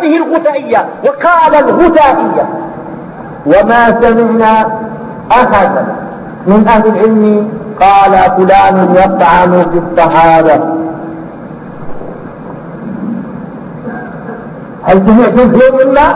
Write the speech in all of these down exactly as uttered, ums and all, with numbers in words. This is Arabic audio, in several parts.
هذه الغثائية، وقال الغثائية. وما سمعنا أحدا من أهل العلم قال فلان يطعن في الصحابة. هل سمعتم شيء مما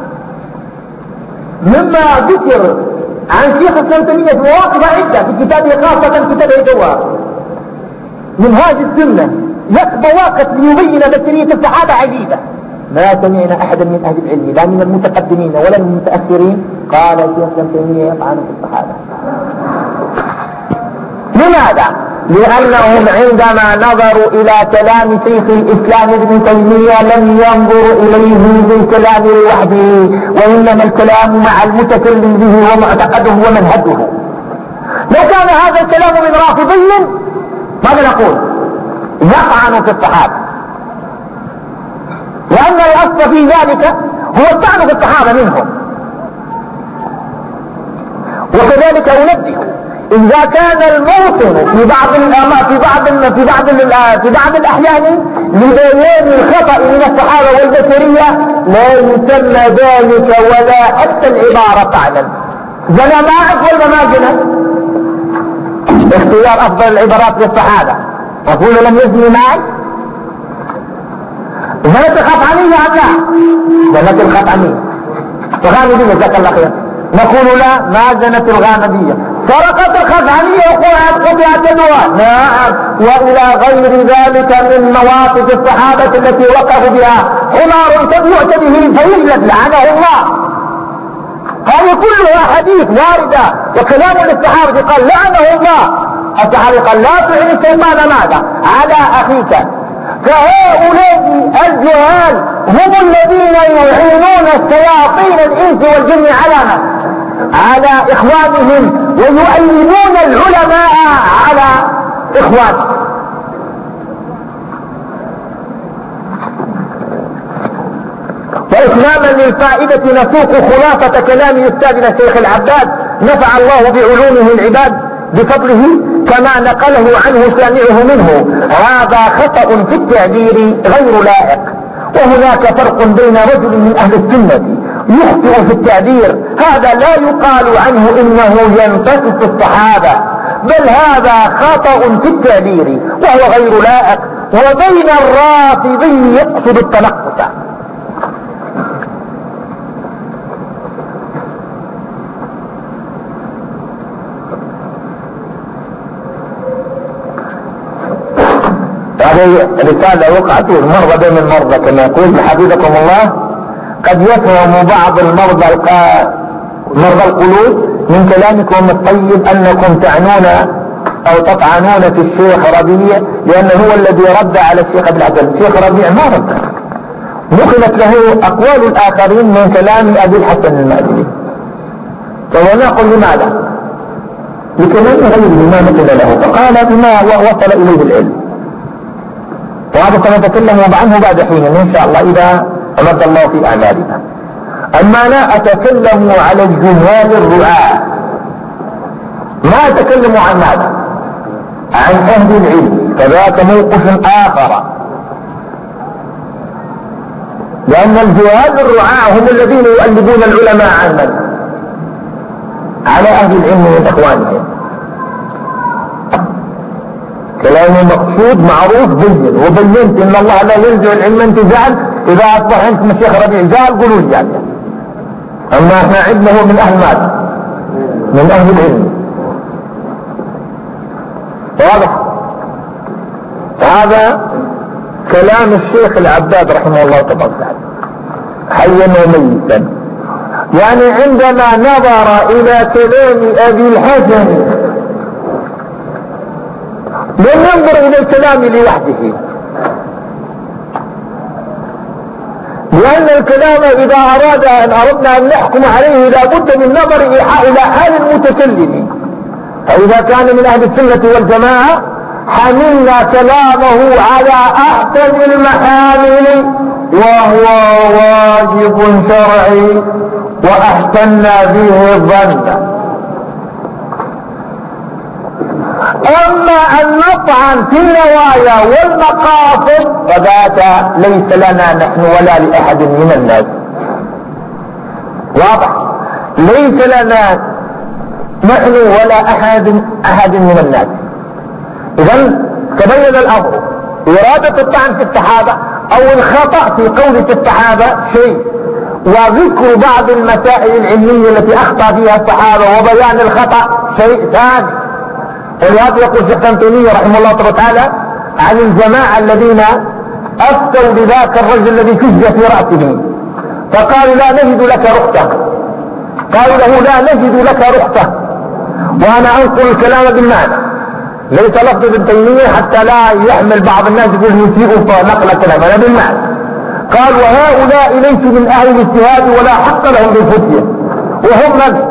مما ذكر عن شيخ الإسلام تيمية في مواقف عدة في كتابه، خاصة كتابه الجواب من هذه السنة، يخبى واقف ليبين بشرية الصحابة عجيبة. ما سمعنا أحدا من أهل العلم لا من المتقدمين ولا من المتأخرين قال شيخ الإسلام تيمية يطعن في الصحابة. لماذا؟ لأنهم عندما نظروا إلى كلام شيخ الإسلام ابن تيمية لم ينظروا إليه من كلام لوحده، وإنما الكلام مع المتكلم به ومعتقده ومنهجه. لو كان هذا الكلام من رافضي ماذا نقول؟ يطعن في الصحابة، لأن الأصل في ذلك هو الطعن في الصحابة منهم. وكذلك أنبه إذا كان الموطن في بعض في بعض في بعض في بعض الأحيان لبيان الخطأ من الصحابة والبشرية لا يسمى ذلك ولا حتى العبارة طعنا. زنا ما أفضل ما زنا، اختيار أفضل العبارات للصحابة. أقول لم يزني معي زنت الخطأنية أم لا؟ زنت الخطأنية الغامدية جزاك الله خير، نقول لا ما زنت الغامدية. سرقت الخزعمية وقعت قطعت يدها، نعم. وإلى غير ذلك من مواقف الصحابة التي وقفوا بها. حمار يؤتى به فيجلد لعنه الله، هذه كلها حديث واردة. وكلام للصحابة قال لعنه الله، الصحابي قال لا تعين الشيطان ماذا على أخيك. فهؤلاء الجهال هم الذين يعينون الشياطين الإنس والجن على على إخوانهم، ويؤيدون العلماء على إخوانهم. وإتماما للفائدة نسوق خلاصة كلام أستاذنا الشيخ العباد نفع الله بعلومه العباد بفضله كما نقله عنه سامعه منه. هذا خطأ في التعبير غير لائق، وهناك فرق بين رجل من أهل السنة يخطئ في التعبير، هذا لا يقال عنه إنه ينتقص الصحابة، بل هذا خطأ في التعبير وهو غير لائق، وبين الرافضي يقصد التنقص. هذه رسالة وقعت المرضى بين المرضى كما يقول حفظكم الله. قد يفهم بعض المرضى مرضى القلوب من كلامكم الطيب أنكم تعنون أو تطعنون في الشيخ ربيع لأنه هو الذي رد على الشيخ عبد العزيز. الشيخ ربيع ما رد، نقلت له أقوال الآخرين من كلام أبي الحسن المأدبي، فهو نقول لماذا؟ لكلام غيره ما نقل له، فقال بما وصل إليه العلم، وهذا سنتكلم عنه بعد حين إن شاء الله إذا رد الله في أعمالنا. أما لا أتكلم على الجهال الرعاة، ما أتكلم عن ماذا؟ عن أهل العلم، فذاك موقف آخر، لأن الجهال الرعاة هم الذين يؤلبون العلماء عن من؟ على أهل العلم من إخوانهم. كلامه مقصود معروف بين، وبينت ان الله لا ينزع العلم انتزاعا. اذا اصبح عندكم الشيخ ربيع جال قولوا لي يعني. اما احنا عندنا هو من اهل ماذا؟ من اهل العلم. واضح؟ هذا كلام الشيخ العباد رحمه الله تبارك وتعالى حيا وميتا. يعني عندما نظر الى كلام ابي الحسن لم ينظر الى الكلام لوحده، لان الكلام اذا اراد ان اردنا ان نحكم عليه لابد من نظر الى حال المتكلم. فاذا كان من اهل السنة والجماعة حملنا كلامه على احسن المحامل وهو واجب شرعي واحسنا به الظن. اما ان نطعن في النوايا والمقاصد فذاك ليس لنا نحن ولا لاحد من الناس. واضح؟ ليس لنا نحن ولا احد احد من الناس. اذا تبين الامر. ارادة الطعن في الصحابة او الخطأ في قول في الصحابة شيء، وذكر بعض المسائل العلمية التي اخطأ فيها الصحابة وبيان الخطأ شيء ثاني. ولهذا يقول شيخ ابن تيمية رحمه الله تعالى عن الجماعة الذين افتوا لذاك الرجل الذي شج في رأسه فقالوا لا نجد لك رخصة، قالوا له لا نجد لك رخصة، وانا انقل الكلام بالمعنى ليس لفظ ابن تيمية حتى لا يحمل بعض الناس يقول يسيء نقل الكلام، انا بالمعنى. قال وهؤلاء ليسوا من اهل الاجتهاد ولا حق لهم بالفتية. وهم من؟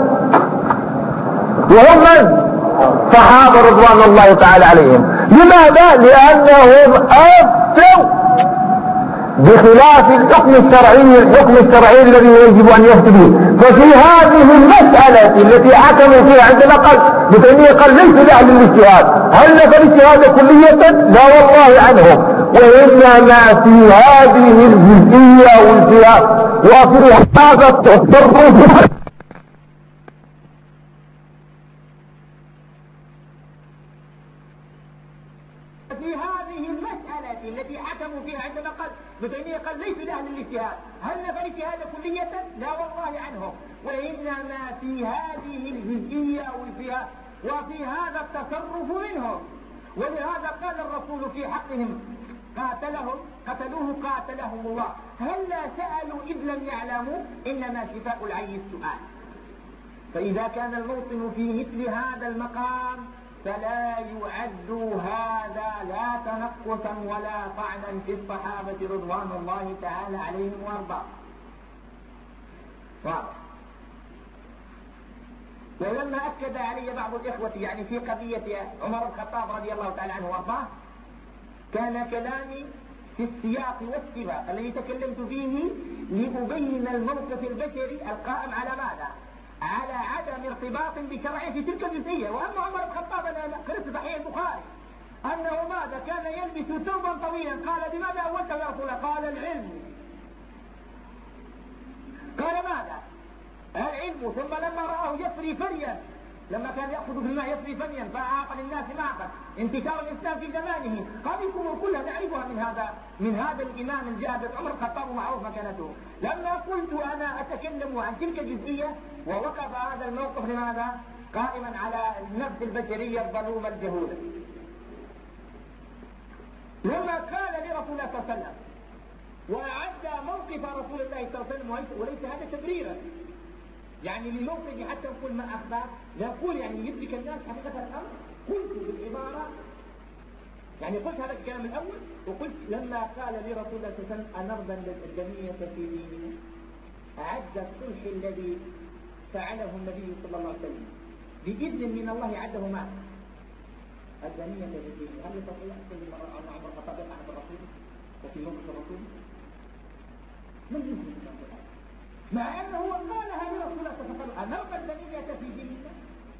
وهم من؟ صحابة رضوان الله تعالى عليهم. لماذا؟ لانهم افتوا بخلاف الحكم الشرعي الحكم الشرعي الذي يجب ان يفتي به. ففي هذه المسألة التي حكموا فيها عندنا قال ابن تيمية قال ليس لاهل الاجتهاد. هل نفى الاجتهاد كلية؟ لا والله عنهم، وانما في هذه الجزئية والجهات وفي هذا التصرف في هذه المسألة التي حكموا فيها عندما قال ابن تيمية قال ليس لأهل الاجتهاد. هل نفى الاجتهاد كلية؟ لا والله عنهم، وإنما في هذه الجزئية والفئة وفي هذا التصرف منهم. ولهذا قال الرسول في حقهم قاتلهم قتلوه قاتلهم الله. هل لا سألوا إذ لم يعلموا؟ إنما شفاء العي السؤال. فإذا كان الموطن في مثل هذا المقام فلا يعد هذا لا تنقصا ولا طعنا في الصحابة رضوان الله تعالى عليهم وارضاهم. واضح؟ ولما أكد علي بعض الإخوة يعني في قضية عمر بن الخطاب رضي الله تعالى عنه وارضاه كان كلامي في السياق والسباق الذي تكلمت فيه لأبين الموقف البشري القائم على ماذا؟ على عدم ارتباط بشرعه في تلك الجزئية. وأما عمر بن الخطاب أنا قرأت صحيح البخاري أنه ماذا؟ كان يلبس ثوبا طويلا. قال بماذا أولته يا رسول الله؟ قال العلم. قال ماذا؟ العلم. ثم لما رآه يسري فريا، لما كان يأخذ في الماء يسري فريا فأعاق للناس معقا انتشار الإسلام في زمانه. هذه الأمور كلها نعرفها من هذا من هذا الإمام الجاهد عمر الخطاب معروف مكانته. لما قلت أنا أتكلم عن تلك الجزئية ووقف هذا الموقف لماذا؟ قائما على النفس البشرية الظلومة الجهولة. لما قال لرسول الله صلى الله عليه وسلم وأعد موقف رسول الله صلى الله عليه وسلم وليس هذا تبريرا يعني لموقف حتى نقول ما أخبار نقول يعني يدرك الناس حقيقة الأمر. قلت بالعبارة يعني قلت هذا الكلام الأول وقلت لما قال لي رسول الله صلى الله عليه وسلم أنرضى الجميع في ديننا أعد الصلح الذي فعله النبي صلى الله عليه وسلم بإذن من الله عده ما الجميع في ديننا. هل يستطيع كل مرة أن عمر الخطاب يقع برسوله وفي موقف الرسول؟ من يمكن مع أنه هو قالها لرسول الله صلى الله عليه وسلم أنرضى الجميع في ديننا.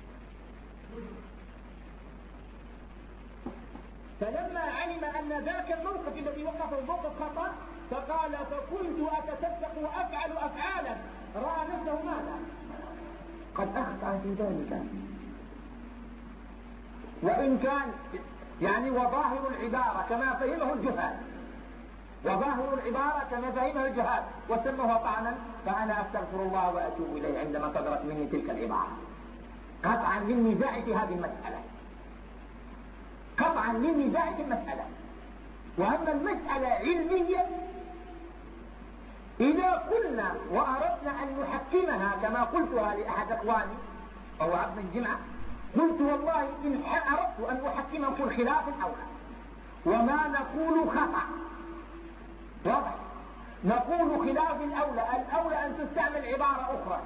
فلما علم أن ذاك الموقف الذي وقفه موقف خطأ فقال فكنت أتصدق وأفعل أفعالا رأى نفسه ماذا؟ قد أخطأ في ذلك. وإن كان يعني وظاهر العبارة كما فهمه الجهال وظاهر العبارة كما فهمه الجهال وسموها طعنا فأنا أستغفر الله وأتوب إليه عندما صدرت مني تلك العبارة قطعا من نزاع في هذه المسألة قطعا من نزاع في المسألة. وأما المسألة علمية إذا قلنا وأردنا أن نحكمها كما قلتها لأحد أخواني وهو عبد الجمعة قلت والله إن أردت أن أحكم نقول خلاف الأولى وما نقول خطأ. واضح؟ نقول خلاف الأولى الأولى أن تستعمل عبارة أخرى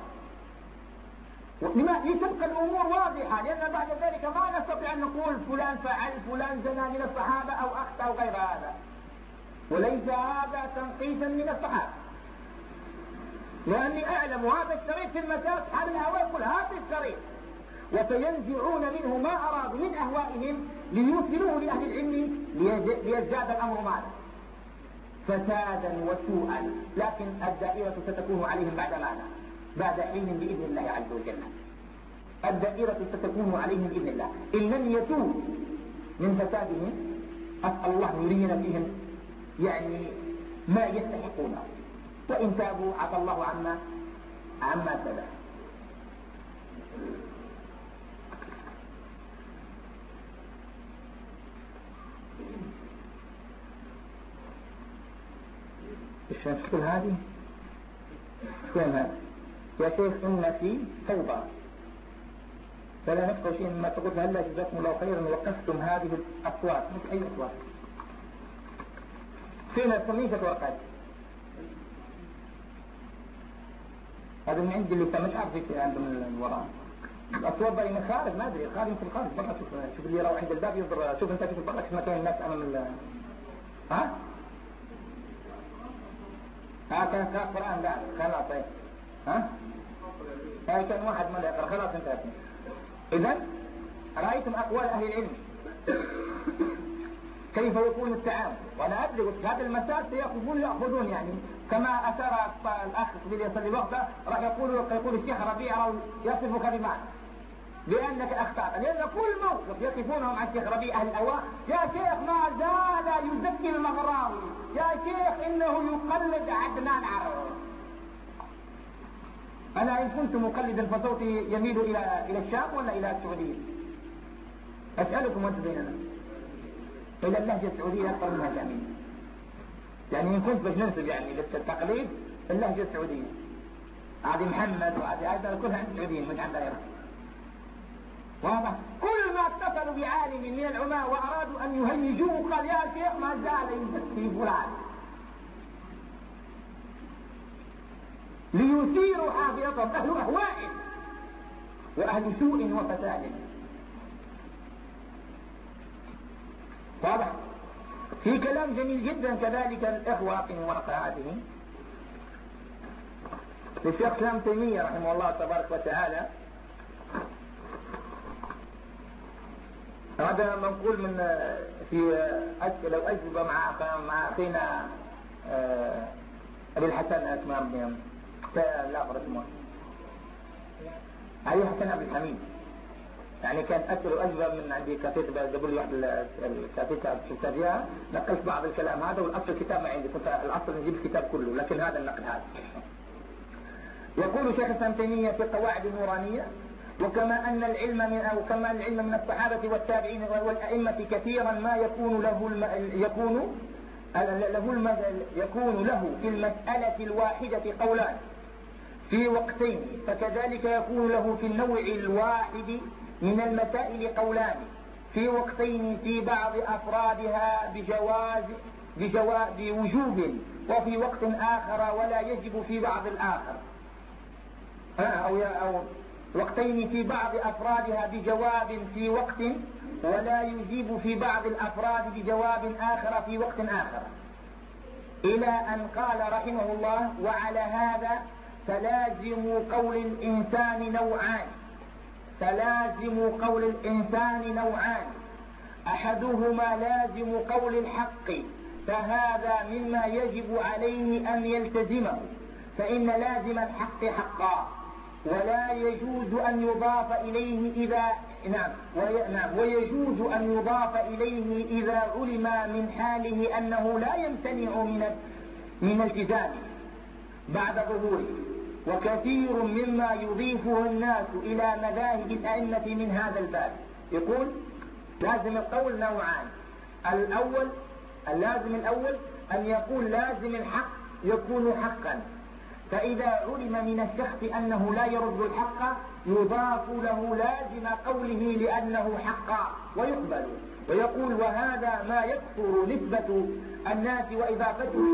لما لتبقى الأمور واضحة لأن بعد ذلك ما نستطيع أن نقول فلان فعل فلان زنا من الصحابة أو أخطأ أو غير هذا. وليس هذا تنقيصا من الصحابة لأني أعلم وهذا الشريط في المسار أصحاب الهوى يقول هذا الشريط وسينزعون منه ما أرادوا من أهوائهم ليوصلوه لأهل العلم ليزداد الأمر معنا فسادا وسوءا. لكن الدائرة ستكون عليهم بعد ماذا؟ بعد حين بإذن الله عز وجل. الدائرة ستكون عليهم بإذن الله إن لم يتوب من فسادهم. أسأل الله أن يرينا فيهم يعني ما يستحقونه، وإن تابوا عفى الله عما عما سلف. ايش نفسكم هذه؟ فين هذا؟ يا شيخ إن في فوضى فلا نفقه شيء مما تقول. هلا جزاكم الله خيرا وقفتم هذه الأصوات. مثل أي أصوات؟ فين الصميمة ورقات؟ هذا من عند اللي مش عارف يكتب عنده من الوراء. الأصوات باقي من خارج ما أدري. خارج في الخارج برا. شوف شوف اللي يروح عند الباب يضرب. شوف أنت كيف برا كيف مكان الناس أمام ال ها؟ ها كان قراءة قرآن لا خلاص طيب ها؟ هاي كان واحد ما يقرأ خلاص انتهت. إذن رأيتم أقوال أهل العلم كيف يكون التعامل. وأنا أبلغ هذا المسائل سيأخذون يأخذون يعني كما أثار الأخ في يصلي وقته راح يقول يقول الشيخ ربيع أو يصف كلمات لأنك أخطأت، لأن كل موقف يقفونهم عن الشيخ ربيع أهل الأواء يا شيخ ما زال يزكي المغراوي، يا شيخ إنه يقلد عدنان عرب. أنا إن كنت مقلدا فصوتي يميل إلى إلى الشام ولا إلى السعودية؟ أسألكم وأنتم بيننا إلى اللهجة السعودية أكثر منها الشامية. يعني إن كنت باش ننسب يعني للتقليد اللهجة السعودية عادي محمد وعادي هذا كلها عند السعوديين مش عند غيرها. واضح؟ كل ما اتصلوا بعالم من العلماء وأرادوا أن يهيجوه قال يا شيخ ما زال يزكي فلان ليثيروا حافظتهم أهل أهواء وأهل سوء وفساد. واضح؟ في كلام جميل جدا كذلك الإخوة في ورقاتهم للشيخ الإسلام تيمية رحمه الله تبارك وتعالى. هذا منقول من في لو أجوبة مع مع أخينا أبي الحسن أسماء بن لا أقرأ اسمه علي حسن عبد الحميد. يعني كان أكل أجوبة من عندي كاتب جابوا لي واحد الكاتب شفتها فيها نقلت بعض الكلام هذا والأصل الكتاب ما عندي كنت الأصل نجيب الكتاب كله لكن هذا النقل هذا. يقول شيخ الإسلام تيمية في قواعد النورانية وكما أن العلم من أو كما العلم من الصحابة والتابعين والأئمة كثيرا ما يكون له الم... يكون له الم... يكون له في المسألة الواحدة قولان في وقتين فكذلك يكون له في النوع الواحد من المسائل قولان في وقتين في بعض أفرادها بجواز بجواز بوجوب وفي وقت آخر ولا يجب في بعض الآخر أو أو وقتين في بعض أفرادها بجواب في وقت ولا يجيب في بعض الأفراد بجواب آخر في وقت آخر إلى أن قال رحمه الله وعلى هذا فلازم قول الإنسان نوعان فلازم قول الإنسان نوعان أحدهما لازم قول الحق فهذا مما يجب عليه أن يلتزمه فإن لازم الحق حقا ولا يجوز أن يضاف إليه إذا نعم نعم ويجوز أن يضاف إليه إذا علم من حاله أنه لا يمتنع من من التزامه بعد ظهوره وكثير مما يضيفه الناس إلى مذاهب الأئمة من هذا الباب. يقول لازم القول نوعان. الأول اللازم الأول أن يقول لازم الحق يكون حقا فإذا علم من الشخص أنه لا يرد الحق يضاف له لازم قوله لأنه حقا ويقبل ويقول وهذا ما يكثر نسبة الناس وإضافته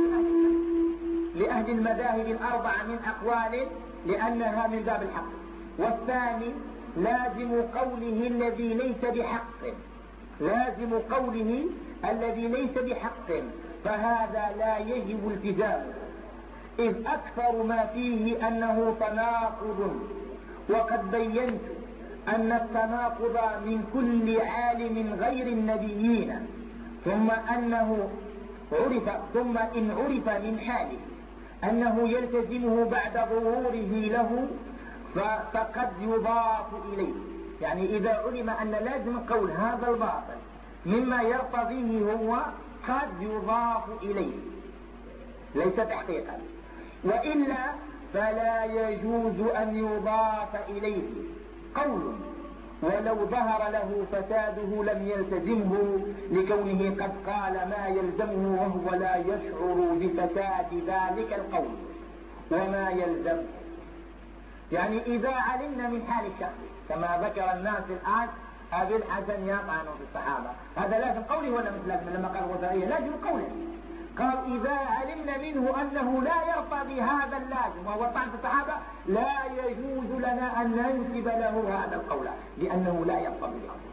لأهل المذاهب الأربعة من أقوال لأنها من باب الحق. والثاني لازم قوله الذي ليس بحق لازم قوله الذي ليس بحق فهذا لا يجب التزامه إذ أكثر ما فيه أنه تناقض وقد بينت أن التناقض من كل عالم غير النبيين، ثم أنه عرف ثم إن عرف من حاله أنه يلتزمه بعد ظهوره له فقد يضاف إليه. يعني إذا علم أن لازم قول هذا الباطل مما يرتضيه هو قد يضاف إليه ليس تحقيقا، وإلا فلا يجوز أن يضاف إليه قول ولو ظهر له فساده لم يلتزمه لكونه قد قال ما يلزمه وهو لا يشعر بفساد ذلك القول وما يلزمه. يعني إذا علمنا من حال الشخص كما ذكر الناس الآن أبي الحسن يطعن في الصحابة، هذا لازم قوله ولا مش لازم؟ لما قال غزائية لازم قوله، قال إذا علمنا منه أنه لا يرتضي هذا اللازم وهو طعن في الصحابة لا يجوز لنا أن ننسب له هذا القول لأنه لا يرتضي الأمر.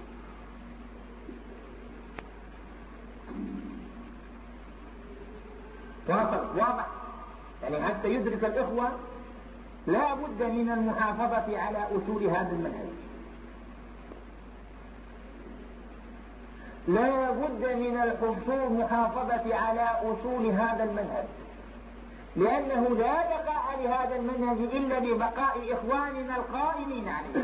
واضح؟ يعني حتى يدرك الإخوة لا بد من المحافظة على أصول هذا المنهج، لا بد من الحصول محافظة على أصول هذا المنهج، لأنه لا بقاء لهذا المنهج إلا ببقاء إخواننا القائمين عليه.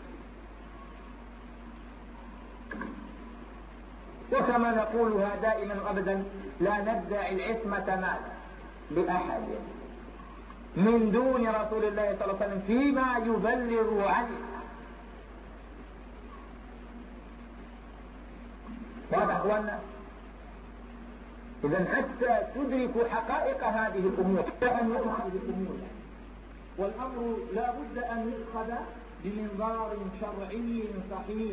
وكما نقولها دائما أبدا لا ندعي العصمة ماذا لأحد من دون رسول الله صلى الله عليه وسلم فيما يبلغ عنه. واضح أخوانا؟ إذن حتى تدركوا حقائق هذه الأمور أن يؤخذ الأمور، والأمر لا بد أن يؤخذ بمنظار شرعي صحيح.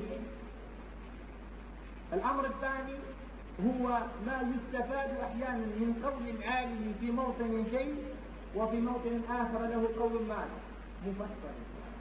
الأمر الثاني هو ما يستفاد أحيانا من قول عالم في موطن شيء وفي موطن آخر له قول مال مفسر،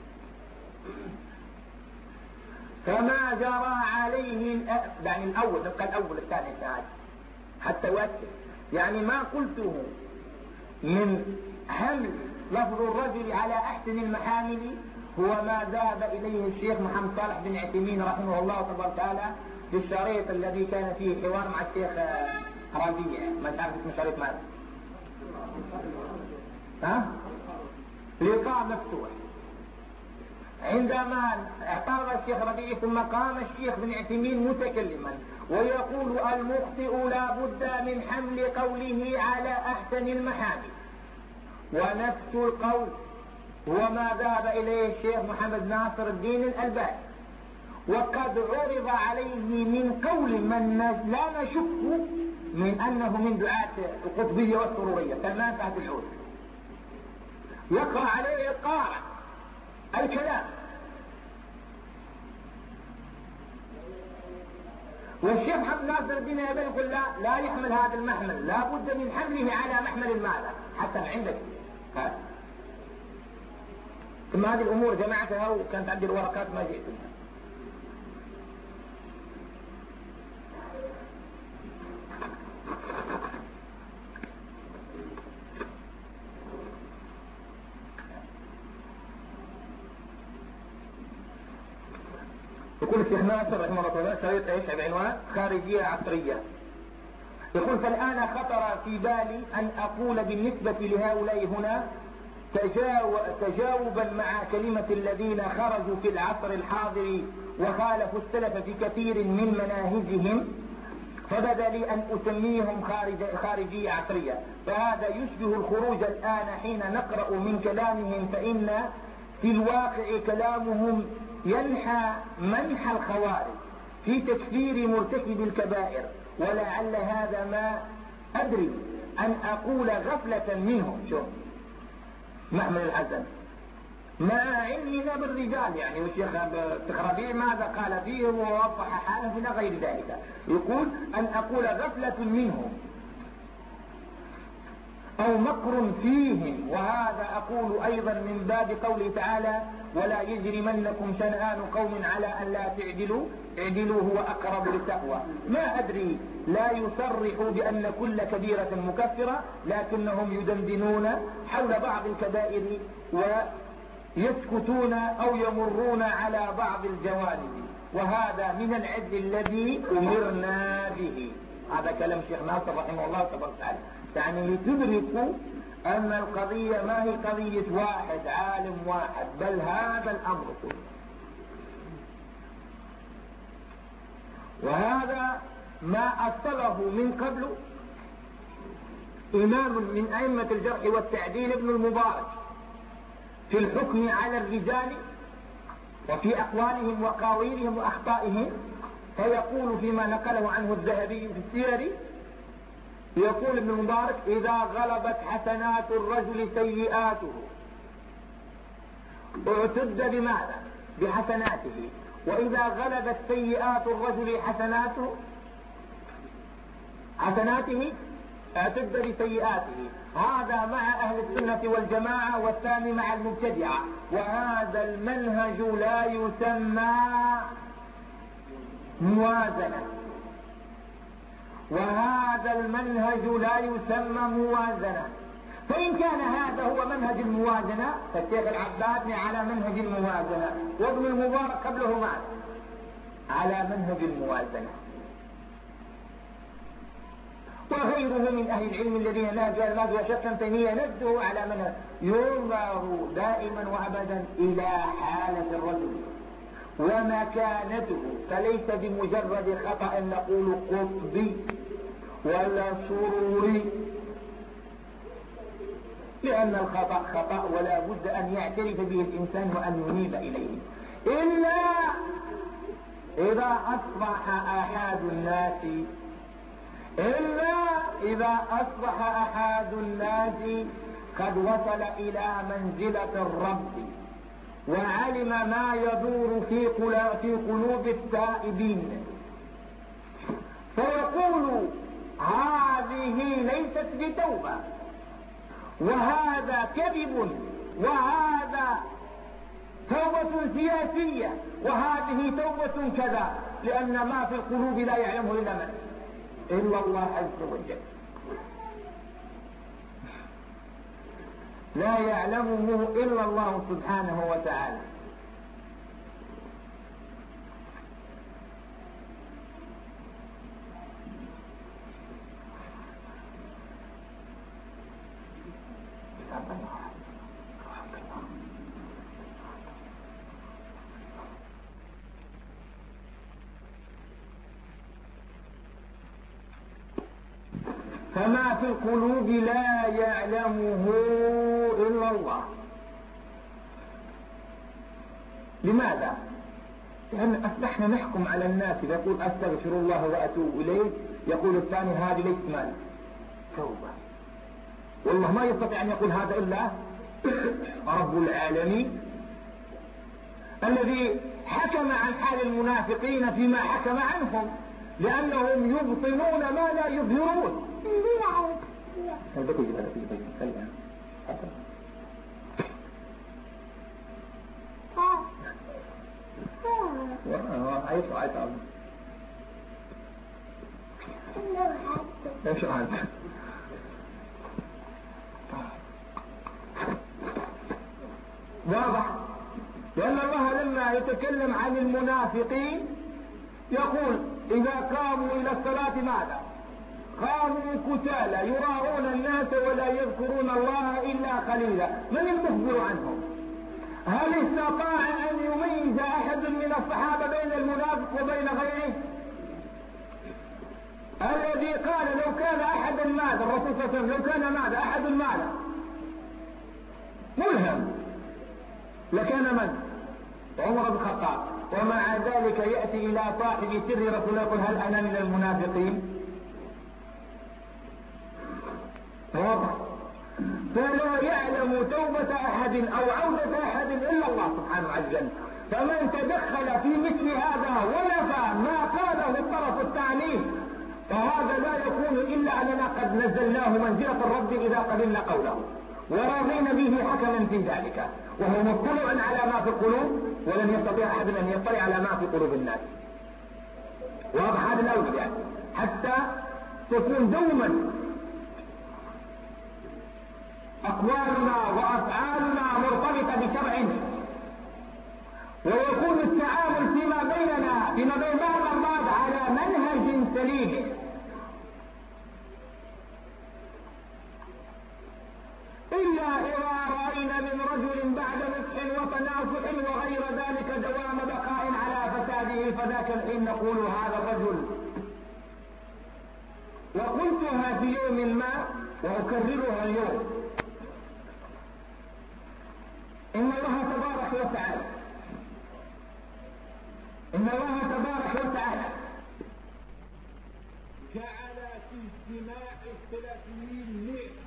كما جرى عليه يعني الأول نبقى الأول الثاني الثاني حتى يؤكد. يعني ما قلته من حمل لفظ الرجل على أحسن المحامل هو ما ذهب إليه الشيخ محمد صالح بن عثيمين رحمه الله تبارك وتعالى في الشريط الذي كان فيه حوار مع الشيخ ربيع، ما تعرف اسم الشريط ماذا؟ ها؟ لقاء مفتوح. عندما اعترض الشيخ ربيع ثم قام الشيخ بن عثيمين متكلما ويقول المخطئ لا بد من حمل قوله على أحسن المحامل، ونفس القول هو ما ذهب إليه الشيخ محمد ناصر الدين الألباني، وقد عرض عليه من قول من لا نشك من أنه من دعاة القطبية والسرورية سلمان فهد العود، يقرأ عليه القارئ الكلام، والشيخ محمد ناصر الدين الألباني يقول لا لا يحمل هذا المحمل، لا بد من حمله على محمل الماذا حتى عندك. ثم هذه الأمور جمعتها وكانت عندي الورقات ما جئت منها. يقول الشيخ ناصر رحمه الله تعالى شريط ايش بعنوان خارجية عصرية، يقول فالآن خطر في بالي أن أقول بالنسبة لهؤلاء هنا تجاو تجاوبا مع كلمة الذين خرجوا في العصر الحاضر وخالفوا السلف في كثير من مناهجهم، فبدا لي أن أسميهم خارج خارجية عصرية، فهذا يشبه الخروج الآن حين نقرأ من كلامهم، فإن في الواقع كلامهم ينحى منحى الخوارج في تكفير مرتكب الكبائر، ولعل هذا ما أدري أن أقول غفلة منهم. شو محمد الحسن مع علمنا بالرجال، يعني والشيخ التخربي ماذا قال فيه ووضح حاله إلى غير ذلك، يقول أن أقول غفلة منهم أو مكر فيهم، وهذا أقول أيضا من باب قوله تعالى ولا يجرمنكم شنآن قوم على أن لا تعدلوا اعدلوا هو أقرب للتقوى. ما أدري لا يصرحوا بأن كل كبيرة مكفرة، لكنهم يدندنون حول بعض الكبائر يسكتون أو يمرون على بعض الجوانب، وهذا من العدل الذي أمرنا به. هذا كلام شيخ ناصر رحمه الله تبارك وتعالى. يعني لتدركوا أن القضية ما هي قضية واحد عالم واحد، بل هذا الأمر كله. وهذا ما أصله من قبل إمام من أئمة الجرح والتعديل ابن المبارك في الحكم على الرجال وفي أقوالهم وقاويلهم وأخطائهم، فيقول فيما نقله عنه الذهبي في السير، يقول ابن المبارك: إذا غلبت حسنات الرجل سيئاته اعتد بماذا؟ بحسناته، وإذا غلبت سيئات الرجل حسناته حسناته اعتد بسيئاته. هذا مع أهل السنة والجماعة، والثاني مع المبتدعة. وهذا المنهج لا يسمى موازنة، وهذا المنهج لا يسمى موازنة. فإن كان هذا هو منهج الموازنة فالشيخ العبادي على منهج الموازنة، وابن المبارك قبله معه على منهج الموازنة، وغيره من أهل العلم الذين نهجوا المذهب وشكا تيمية نبذوا على منهج. ينظر دائما وأبدا إلى حالة الرجل ومكانته، فليس بمجرد خطأ نقول قطبي ولا سروري، لأن الخطأ خطأ ولا بد أن يعترف به الإنسان وأن ينيب إليه، إلا إذا أصبح أحد الناس إلا إذا أصبح أحد الناس قد وصل إلى منزلة الرب وعلم ما يدور في في قلوب التائبين، فيقول: هذه ليست بتوبة، وهذا كذب، وهذا توبة سياسية، وهذه توبة كذا، لأن ما في القلوب لا يعلمه إلا من؟ إلا الله عز وجل، لا يعلمه إلا الله سبحانه وتعالى. فما في القلوب لا يعلمه إلا الله. لماذا؟ لأن أصبحنا نحكم على الناس، يقول أستغفر الله وأتوب إليه، يقول الثاني هذه ليست مال توبة. والله ما يستطيع أن يقول هذا إلا رب العالمين الذي حكم عن حال المنافقين فيما حكم عنهم، لأنهم يبطنون ما لا يظهرون. واضح؟ لأن الله لما يتكلم عن المنافقين يقول: إذا قاموا إلى الصلاة ماذا؟ قاموا كتالى يراءون الناس ولا يذكرون الله إلا قليلا. من المخبر عنهم؟ هل استطاع أن يميز أحد من الصحابة بين المنافق وبين غيره؟ الذي قال لو كان أحد ماذا؟ الرسول صلى الله عليه وسلم لو كان ماذا؟ أحد ماذا؟ ملهم، لكان من؟ عمر بن الخطاب. ومع ذلك يأتي إلى صاحب سر رسول يقول: هل أنا من المنافقين؟ واضح؟ فلا يعلم توبة أحد أو عودة أحد إلا الله سبحانه عز وجل. فمن تدخل في مثل هذا ونفى ما قاله الطرف الثاني فهذا لا يكون إلا أننا قد نزلناه منزلة الرب إذا قبلنا قوله ورضينا به حكما في ذلك، وهو مطلع على ما في القلوب، ولن يستطيع أحد أن يطلع على ما في قلوب الناس. واضح هذا الأول يعني، حتى تكون دوما أقوالنا وأفعالنا مرتبطة بشرع، ويكون التعامل فيما بيننا فيما بين بعض البعض على منهج سليم. إلا إذا رأينا من رجل بعد مسح وتنافح وغير ذلك دوام بقاء على فساده، فذاك الحين نقول هذا الرجل. وقلتها في يوم ما وأكررها اليوم، إن الله تبارك وتعالى إن الله تبارك وتعالى جعل في اجتماع الثلاثين